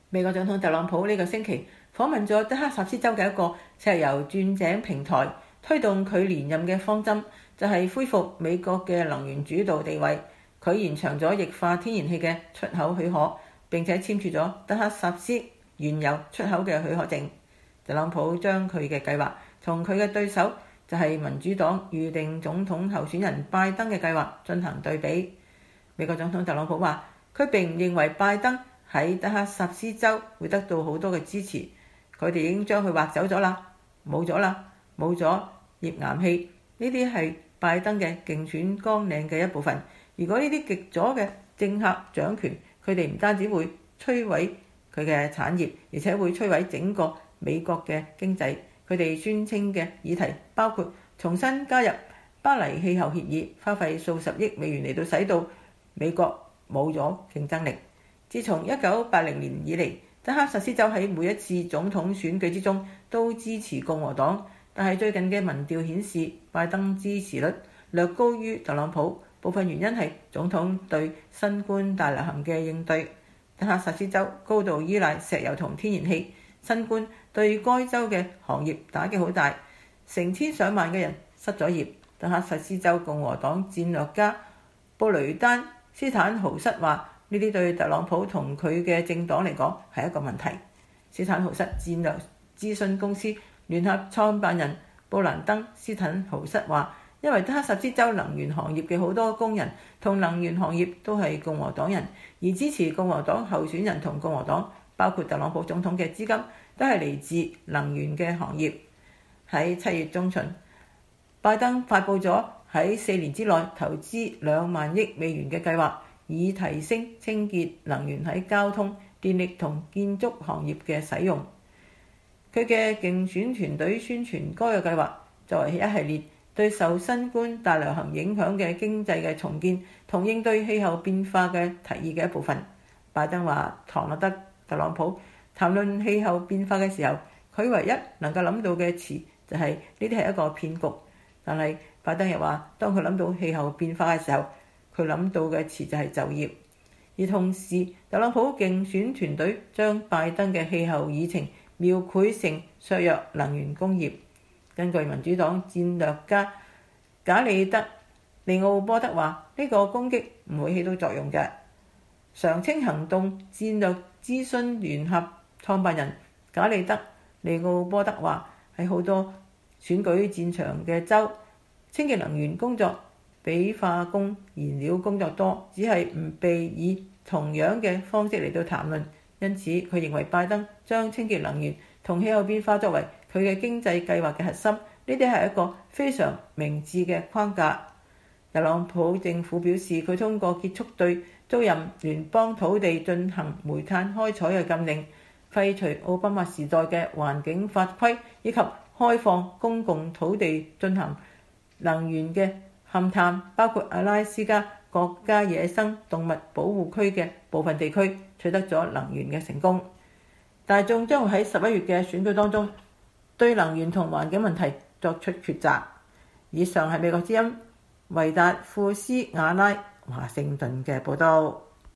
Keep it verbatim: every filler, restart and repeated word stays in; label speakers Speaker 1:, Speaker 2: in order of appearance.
Speaker 1: 美國總統特朗普呢個星期訪問咗德克薩斯州嘅一個石油鑽井平台，推動佢連任嘅方針就係恢復美國嘅能源主導地位。佢延長咗液化天然氣嘅出口許可，並且簽署咗德克薩斯原油出口嘅許可證。特朗普將佢嘅計劃同佢嘅對手就係民主黨預定總統候選人拜登嘅計劃進行對比。美國總統特朗普話：佢並唔認為拜登喺德克薩斯州會得到好多嘅支持，佢哋已經將佢劃走咗啦，冇咗啦，冇咗頁岩氣，呢啲係拜登嘅競選綱領嘅一部分。如果呢啲極左嘅政客掌權，佢哋唔單止會摧毀佢嘅產業，而且會摧毀整個美國嘅經濟。佢哋宣稱嘅議題包括重新加入巴黎氣候協議，花費數十億美元嚟到使到美國冇咗競爭力。自從一九八零年以嚟，德克薩斯州喺每一次總統選舉之中都支持共和黨，但係最近嘅民調顯示拜登支持率略高於特朗普。部分原因係總統對新冠大流行嘅應對。德克薩斯州高度依賴石油同天然氣，新冠對該州嘅行業打擊好大，成千上萬嘅人失咗業。德克薩斯州共和黨戰略家布雷丹斯坦豪瑟話：呢啲對特朗普同佢嘅政黨嚟講係一個問題。斯坦豪瑟戰略諮詢公司聯合創辦人布蘭登斯坦豪瑟話：因為德克薩斯州能源行業嘅好多工人同能源行業都係共和黨人，而支持共和黨候選人同共和黨，包括特朗普總統嘅資金，都係嚟自能源嘅行業。喺七月中旬，拜登發布咗喺四年之內投資兩萬億美元嘅計劃，以提升清潔能源喺交通、電力同建築行業嘅使用。佢嘅競選團隊宣傳該個計劃作為一系列對受新冠大流行影響嘅經濟嘅重建同應對氣候變化嘅提議嘅一部分。拜登話唐納德特朗普談論氣候變化嘅時候，佢唯一能夠諗到嘅詞就係呢啲係一個騙局。但係拜登又話，當佢諗到氣候變化嘅時候，佢諗到嘅詞就係就業。而同時，特朗普競選團隊將拜登嘅氣候議程描繪成削弱能源工業。根據民主黨戰略家賈里德利奧波德話，呢個攻擊唔會起到作用嘅。常青行動戰略諮詢聯合創辦人賈里德利奧波德話，喺好多選舉戰場嘅州，清潔能源工作比化工燃料工作多，只係唔被以同樣嘅方式嚟到談論。因此，佢認為拜登將清潔能源同氣候變化作為佢嘅經濟計劃嘅核心，呢啲係一個非常明智嘅框架。特朗普政府表示，佢通過結束對租賃聯邦土地進行煤炭開採嘅禁令，廢除奧巴馬時代嘅環境法規，以及開放公共土地進行能源嘅勘探，包括阿拉斯加國家野生動物保護區嘅部分地區取得咗能源嘅成功。大眾將會喺十一月嘅選舉當中對能源同環境問題作出抉擇。以上係美國之音維達庫斯瓦拉華盛頓嘅報導。